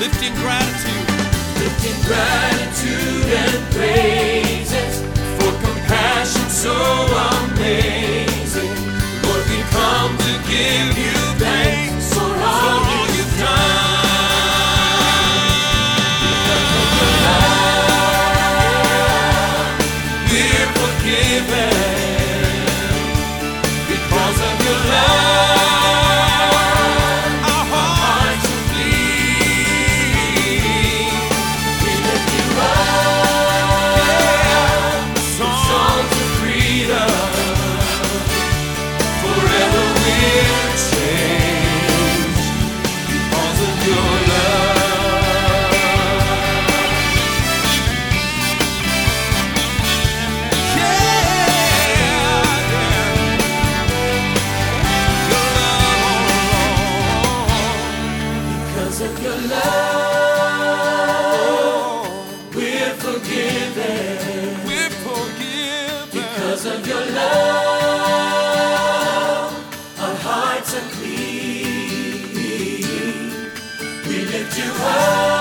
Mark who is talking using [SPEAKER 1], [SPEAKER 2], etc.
[SPEAKER 1] lifting gratitude,
[SPEAKER 2] lifting gratitude and praises for compassion so amazing. Lord, we come to give you thanks for all you've done. Because of your love, we're forgiven. Because of your love, our hearts are clean. We lift you up, songs of freedom. Forever we're changed because of your love. Because of your love, we're forgiven.
[SPEAKER 1] we're forgiven.
[SPEAKER 2] Because of your love, our hearts are clean. We lift you up.